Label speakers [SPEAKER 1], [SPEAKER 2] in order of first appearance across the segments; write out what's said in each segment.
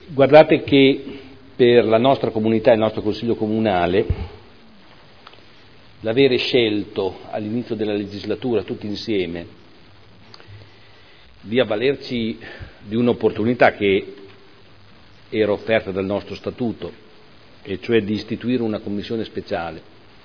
[SPEAKER 1] Guardate che per la nostra comunità, il nostro Consiglio Comunale, l'avere scelto all'inizio della legislatura tutti insieme di avvalerci di un'opportunità che era offerta dal nostro Statuto, e cioè di istituire una commissione speciale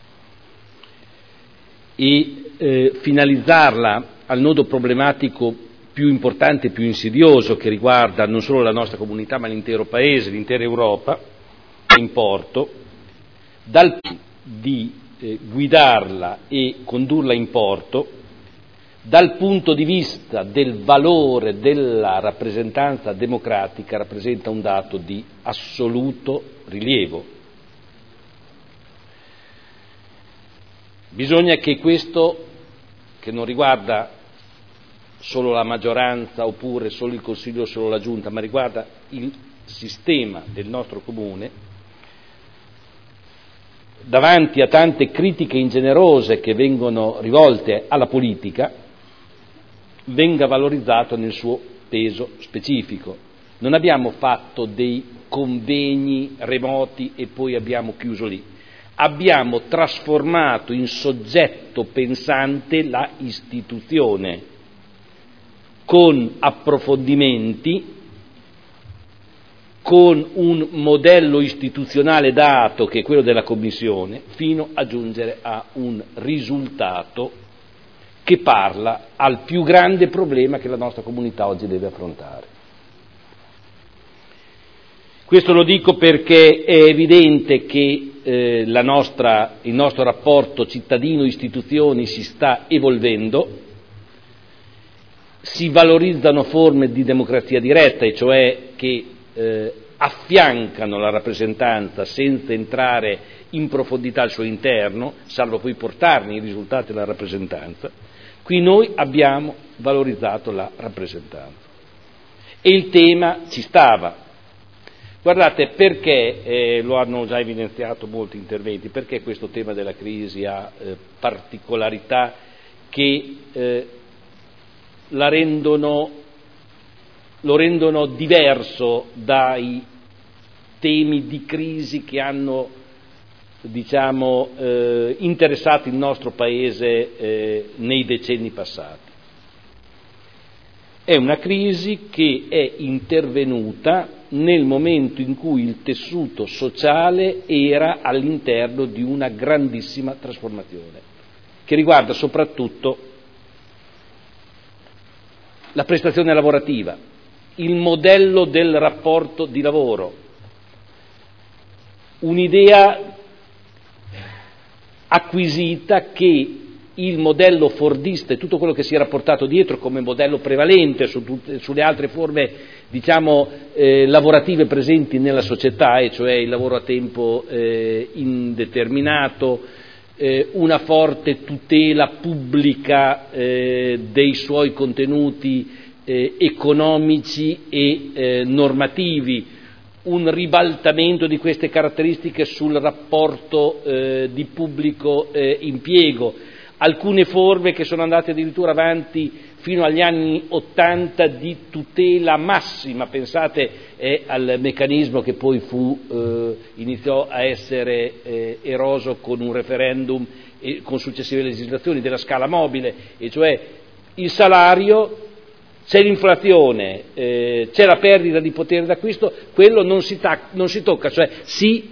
[SPEAKER 1] e finalizzarla al nodo problematico più importante e più insidioso che riguarda non solo la nostra comunità ma l'intero Paese, l'intera Europa, in porto, di guidarla e condurla in porto dal punto di vista del valore della rappresentanza democratica rappresenta un dato di assoluto rilievo. Bisogna che questo, che non riguarda solo la maggioranza oppure solo il Consiglio o solo la Giunta, ma riguarda il sistema del nostro Comune, davanti a tante critiche ingenerose che vengono rivolte alla politica, venga valorizzato nel suo peso specifico. Non abbiamo fatto dei convegni remoti e poi abbiamo chiuso lì. Abbiamo trasformato in soggetto pensante la istituzione, con approfondimenti, con un modello istituzionale dato, che è quello della Commissione, fino a giungere a un risultato che parla al più grande problema che la nostra comunità oggi deve affrontare. Questo lo dico perché è evidente che il nostro rapporto cittadino-istituzioni si sta evolvendo, si valorizzano forme di democrazia diretta, e cioè che affiancano la rappresentanza senza entrare in profondità al suo interno, salvo poi portarne i risultati della rappresentanza. Qui noi abbiamo valorizzato la rappresentanza e il tema ci stava. Guardate, perché, lo hanno già evidenziato molti interventi, perché questo tema della crisi ha particolarità che lo rendono diverso dai temi di crisi che hanno, interessato il nostro Paese nei decenni passati. È una crisi che è intervenuta nel momento in cui il tessuto sociale era all'interno di una grandissima trasformazione, che riguarda soprattutto la prestazione lavorativa, il modello del rapporto di lavoro, un'idea acquisita che il modello fordista e tutto quello che si era portato dietro come modello prevalente sulle altre forme, lavorative presenti nella società, e cioè il lavoro a tempo indeterminato, una forte tutela pubblica dei suoi contenuti economici e normativi, un ribaltamento di queste caratteristiche sul rapporto di pubblico impiego, alcune forme che sono andate addirittura avanti fino agli anni '80 di tutela massima. Pensate al meccanismo che poi iniziò a essere eroso con un referendum e con successive legislazioni della scala mobile, e cioè il salario, c'è l'inflazione, c'è la perdita di potere d'acquisto, quello non si tocca, cioè si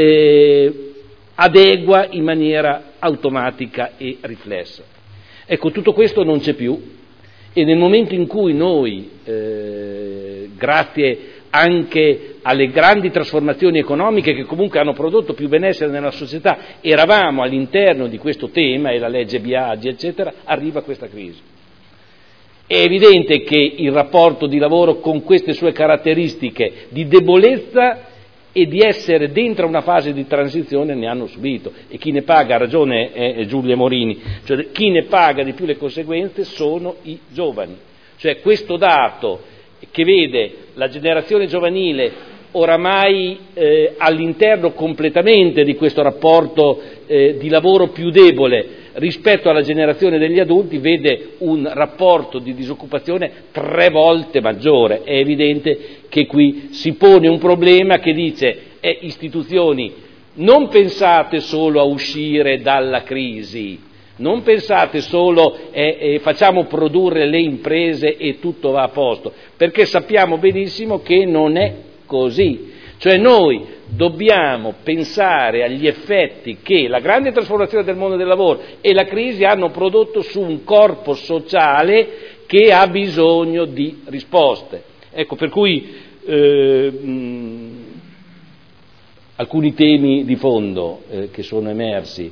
[SPEAKER 1] adegua in maniera automatica e riflessa. Ecco, tutto questo non c'è più, e nel momento in cui noi, grazie anche alle grandi trasformazioni economiche che comunque hanno prodotto più benessere nella società, eravamo all'interno di questo tema, e la legge Biagi, eccetera, arriva questa crisi. È evidente che il rapporto di lavoro, con queste sue caratteristiche di debolezza e di essere dentro una fase di transizione, ne hanno subito, e chi ne paga, ha ragione Giulia Morini, cioè chi ne paga di più le conseguenze sono i giovani. Cioè questo dato che vede la generazione giovanile oramai all'interno completamente di questo rapporto di lavoro più debole, rispetto alla generazione degli adulti vede un rapporto di disoccupazione 3 volte maggiore. È evidente che qui si pone un problema che dice: istituzioni, non pensate solo a uscire dalla crisi, non pensate solo facciamo produrre le imprese e tutto va a posto, perché sappiamo benissimo che non è così. Cioè noi dobbiamo pensare agli effetti che la grande trasformazione del mondo del lavoro e la crisi hanno prodotto su un corpo sociale che ha bisogno di risposte. Ecco, per cui alcuni temi di fondo che sono emersi.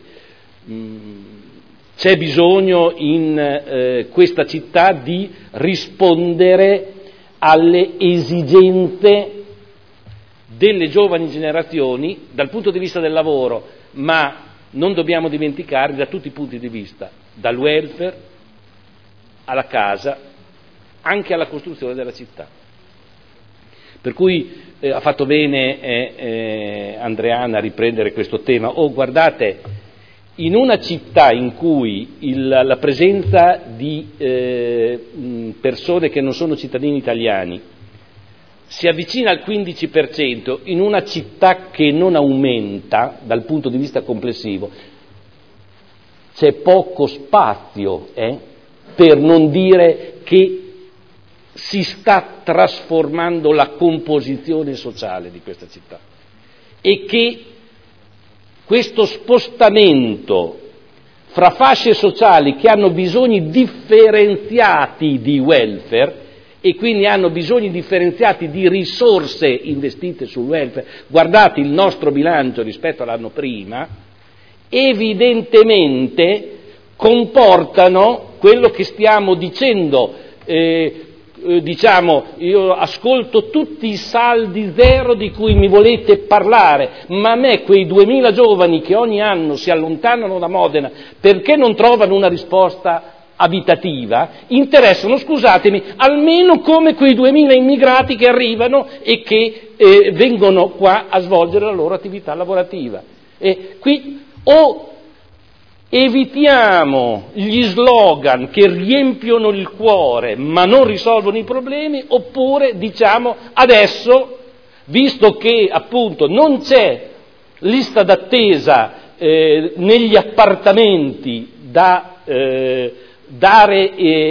[SPEAKER 1] C'è bisogno in questa città di rispondere alle esigenze delle giovani generazioni dal punto di vista del lavoro, ma non dobbiamo dimenticare da tutti i punti di vista, dal welfare alla casa, anche alla costruzione della città. Per cui ha fatto bene Andreana a riprendere questo tema. Guardate, in una città in cui la presenza di persone che non sono cittadini italiani si avvicina al 15%, in una città che non aumenta dal punto di vista complessivo, c'è poco spazio, per non dire che si sta trasformando la composizione sociale di questa città e che questo spostamento fra fasce sociali che hanno bisogni differenziati di welfare e quindi hanno bisogni differenziati di risorse investite sul welfare, guardate il nostro bilancio rispetto all'anno prima, evidentemente comportano quello che stiamo dicendo. Io ascolto tutti i saldi zero di cui mi volete parlare, ma a me quei 2000 giovani che ogni anno si allontanano da Modena perché non trovano una risposta abitativa interessano, scusatemi, almeno come quei 2000 immigrati che arrivano e che vengono qua a svolgere la loro attività lavorativa. Qui evitiamo gli slogan che riempiono il cuore ma non risolvono i problemi, oppure diciamo adesso, visto che appunto non c'è lista d'attesa negli appartamenti da dare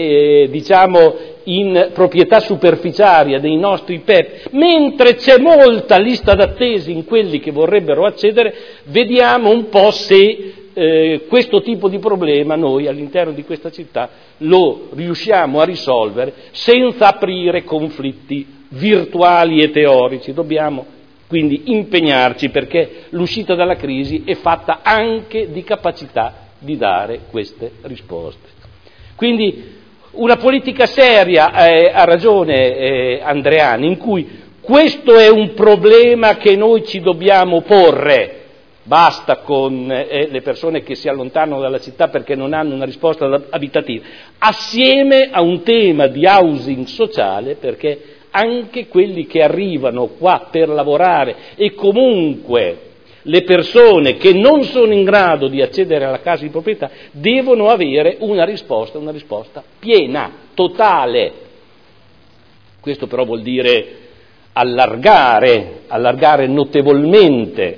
[SPEAKER 1] in proprietà superficiaria dei nostri PEP, mentre c'è molta lista d'attesa in quelli che vorrebbero accedere, vediamo un po' se questo tipo di problema noi all'interno di questa città lo riusciamo a risolvere senza aprire conflitti virtuali e teorici. Dobbiamo quindi impegnarci perché l'uscita dalla crisi è fatta anche di capacità di dare queste risposte. Quindi una politica seria, ha ragione Andreani, in cui questo è un problema che noi ci dobbiamo porre. Basta con le persone che si allontanano dalla città perché non hanno una risposta abitativa, assieme a un tema di housing sociale, perché anche quelli che arrivano qua per lavorare e comunque le persone che non sono in grado di accedere alla casa di proprietà devono avere una risposta piena, totale. Questo però vuol dire allargare notevolmente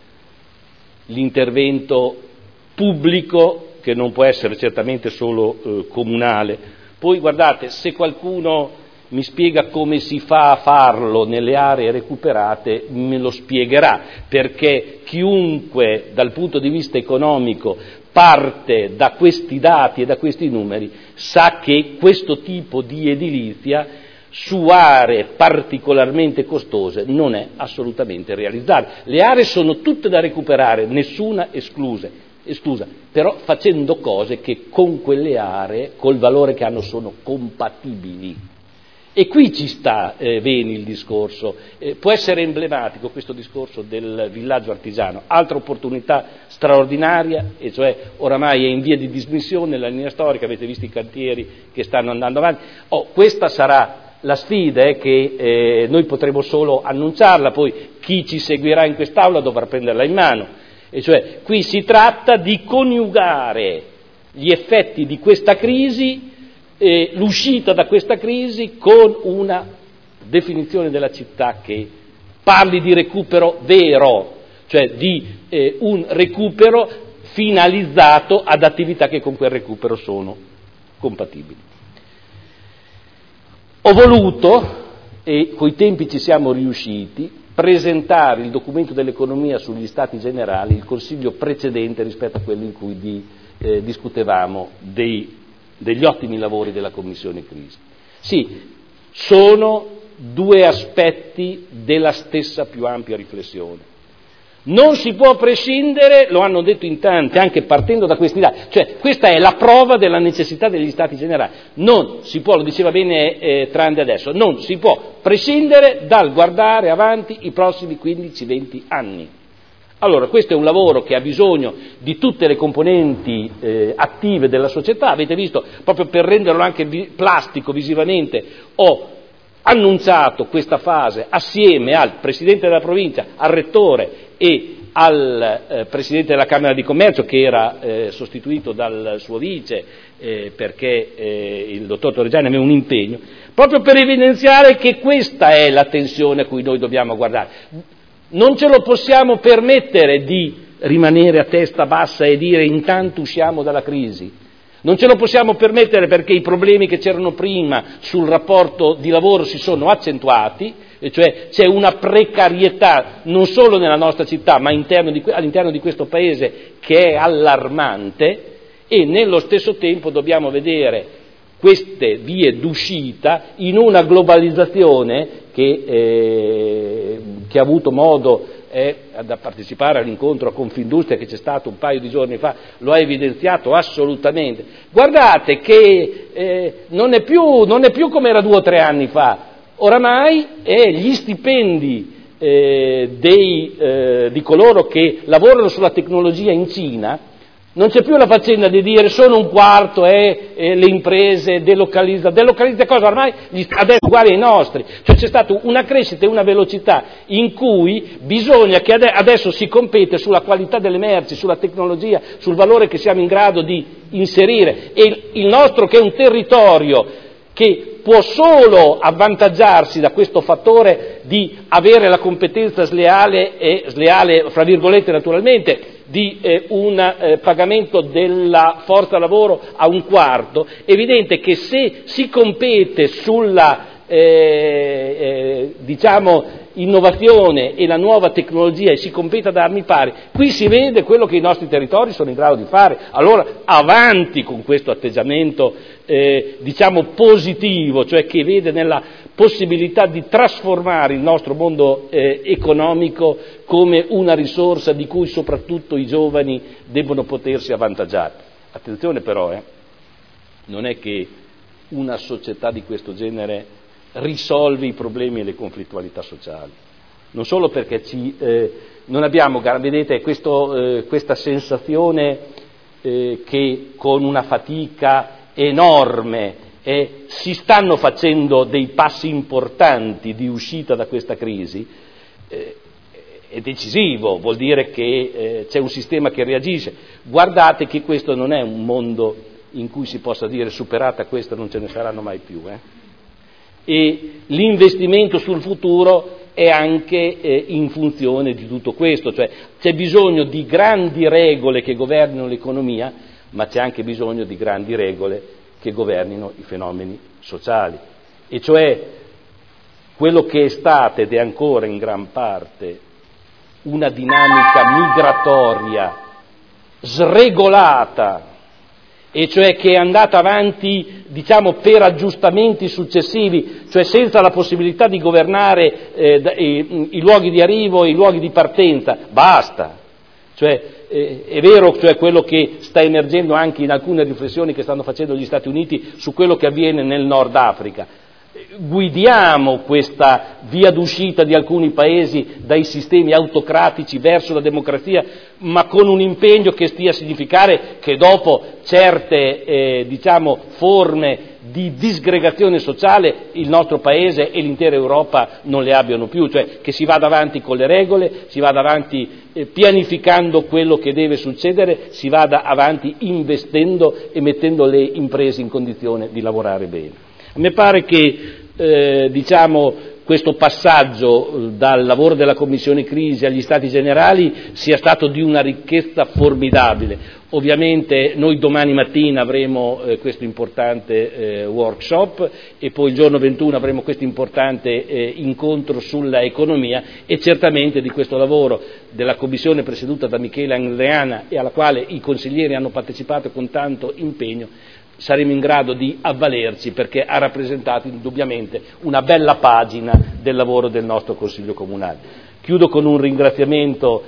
[SPEAKER 1] l'intervento pubblico, che non può essere certamente solo comunale. Poi guardate, se qualcuno mi spiega come si fa a farlo nelle aree recuperate, me lo spiegherà, perché chiunque dal punto di vista economico parte da questi dati e da questi numeri sa che questo tipo di edilizia su aree particolarmente costose non è assolutamente realizzabile. Le aree sono tutte da recuperare, nessuna esclusa, però facendo cose che con quelle aree, col valore che hanno, sono compatibili. E qui ci sta bene il discorso, può essere emblematico questo discorso del villaggio artigiano, altra opportunità straordinaria, e cioè oramai è in via di dismissione la linea storica, avete visto i cantieri che stanno andando avanti. Questa sarà la sfida che noi potremo solo annunciarla, poi chi ci seguirà in quest'Aula dovrà prenderla in mano, e cioè qui si tratta di coniugare gli effetti di questa crisi, l'uscita da questa crisi con una definizione della città che parli di recupero vero, cioè di un recupero finalizzato ad attività che con quel recupero sono compatibili. Ho voluto, e coi tempi ci siamo riusciti, presentare il documento dell'economia sugli stati generali, il consiglio precedente rispetto a quello in cui discutevamo degli ottimi lavori della Commissione Crisi. Sì, sono due aspetti della stessa più ampia riflessione. Non si può prescindere, lo hanno detto in tanti, anche partendo da questi dati, cioè questa è la prova della necessità degli stati generali. Non si può, lo diceva bene Trandi adesso, non si può prescindere dal guardare avanti i prossimi 15-20 anni. Allora, questo è un lavoro che ha bisogno di tutte le componenti attive della società, avete visto, proprio per renderlo anche plastico visivamente, ho annunciato questa fase assieme al Presidente della Provincia, al Rettore e al Presidente della Camera di Commercio, che era sostituito dal suo vice perché il dottor Torregiani aveva un impegno, proprio per evidenziare che questa è la tensione a cui noi dobbiamo guardare. Non ce lo possiamo permettere di rimanere a testa bassa e dire intanto usciamo dalla crisi. Non ce lo possiamo permettere perché i problemi che c'erano prima sul rapporto di lavoro si sono accentuati, e cioè c'è una precarietà non solo nella nostra città ma all'interno di questo Paese che è allarmante, e nello stesso tempo dobbiamo vedere queste vie d'uscita in una globalizzazione che ha avuto modo da partecipare all'incontro a Confindustria che c'è stato un paio di giorni fa, lo ha evidenziato assolutamente. Guardate che non è più come era 2 o 3 anni fa, oramai gli stipendi di coloro che lavorano sulla tecnologia in Cina, non c'è più la faccenda di dire sono un quarto le imprese delocalizza cosa, ormai adesso uguali ai nostri, cioè c'è stata una crescita e una velocità in cui bisogna che adesso si compete sulla qualità delle merci, sulla tecnologia, sul valore che siamo in grado di inserire, e il nostro che è un territorio che può solo avvantaggiarsi da questo fattore di avere la competenza sleale fra virgolette naturalmente, di un pagamento della forza lavoro a 1/4, è evidente che se si compete sulla innovazione e la nuova tecnologia e si compete ad armi pari, qui si vede quello che i nostri territori sono in grado di fare. Allora avanti con questo atteggiamento positivo, cioè che vede nella possibilità di trasformare il nostro mondo economico come una risorsa di cui soprattutto i giovani debbono potersi avvantaggiare. Attenzione però, non è che una società di questo genere risolve i problemi e le conflittualità sociali, non solo perché non abbiamo, vedete, questa sensazione che con una fatica enorme si stanno facendo dei passi importanti di uscita da questa crisi, è decisivo, vuol dire che c'è un sistema che reagisce. Guardate che questo non è un mondo in cui si possa dire superata questa non ce ne saranno mai più, E l'investimento sul futuro è anche in funzione di tutto questo, cioè c'è bisogno di grandi regole che governino l'economia, ma c'è anche bisogno di grandi regole che governino i fenomeni sociali, e cioè quello che è stata ed è ancora in gran parte una dinamica migratoria sregolata, e cioè che è andata avanti per aggiustamenti successivi, cioè senza la possibilità di governare i luoghi di arrivo e i luoghi di partenza, basta. È vero, cioè quello che sta emergendo anche in alcune riflessioni che stanno facendo gli Stati Uniti su quello che avviene nel Nord Africa. Guidiamo questa via d'uscita di alcuni paesi dai sistemi autocratici verso la democrazia, ma con un impegno che stia a significare che dopo certe forme di disgregazione sociale il nostro Paese e l'intera Europa non le abbiano più, cioè che si vada avanti con le regole, si vada avanti pianificando quello che deve succedere, si vada avanti investendo e mettendo le imprese in condizione di lavorare bene. A me pare che questo passaggio dal lavoro della Commissione Crisi agli Stati Generali sia stato di una ricchezza formidabile. Ovviamente noi domani mattina avremo questo importante workshop e poi il giorno 21 avremo questo importante incontro sulla economia, e certamente di questo lavoro della Commissione presieduta da Michele Andreana e alla quale i consiglieri hanno partecipato con tanto impegno saremo in grado di avvalerci, perché ha rappresentato indubbiamente una bella pagina del lavoro del nostro Consiglio Comunale. Chiudo con un ringraziamento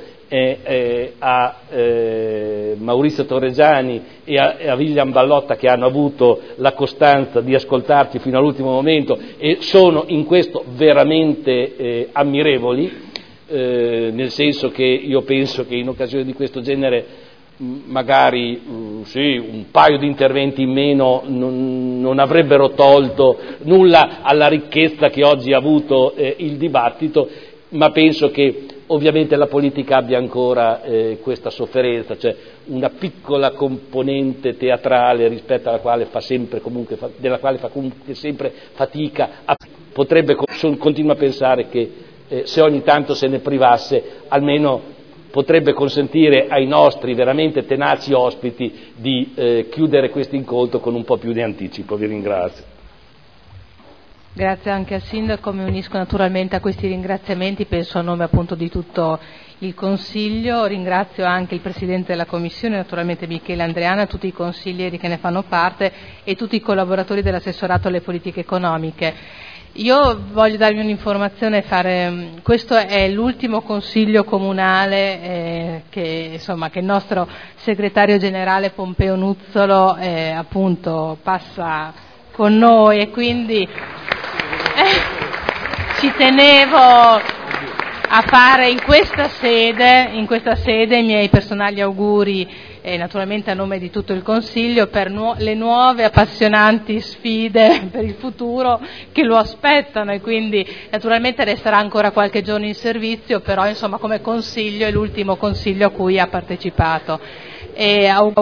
[SPEAKER 1] a Maurizio Torregiani e a William Ballotta, che hanno avuto la costanza di ascoltarci fino all'ultimo momento e sono in questo veramente ammirevoli, nel senso che io penso che in occasioni di questo genere magari sì, un paio di interventi in meno non avrebbero tolto nulla alla ricchezza che oggi ha avuto il dibattito, ma penso che ovviamente la politica abbia ancora questa sofferenza, cioè una piccola componente teatrale rispetto alla quale della quale fa comunque sempre fatica, continua a pensare che se ogni tanto se ne privasse almeno potrebbe consentire ai nostri veramente tenaci ospiti di chiudere questo incontro con un po' più di anticipo. Vi ringrazio.
[SPEAKER 2] Grazie anche al Sindaco, mi unisco naturalmente a questi ringraziamenti, penso a nome appunto di tutto il Consiglio. Ringrazio anche il Presidente della Commissione, naturalmente Michele Andreana, tutti i consiglieri che ne fanno parte e tutti i collaboratori dell'assessorato alle politiche economiche. Io voglio darvi un'informazione, questo è l'ultimo consiglio comunale che il nostro segretario generale Pompeo Nuzzolo appunto passa con noi, e quindi ci tenevo a fare in questa sede i miei personali auguri, naturalmente a nome di tutto il Consiglio, per le nuove appassionanti sfide per il futuro che lo aspettano, e quindi naturalmente resterà ancora qualche giorno in servizio, però insomma come Consiglio è l'ultimo Consiglio a cui ha partecipato.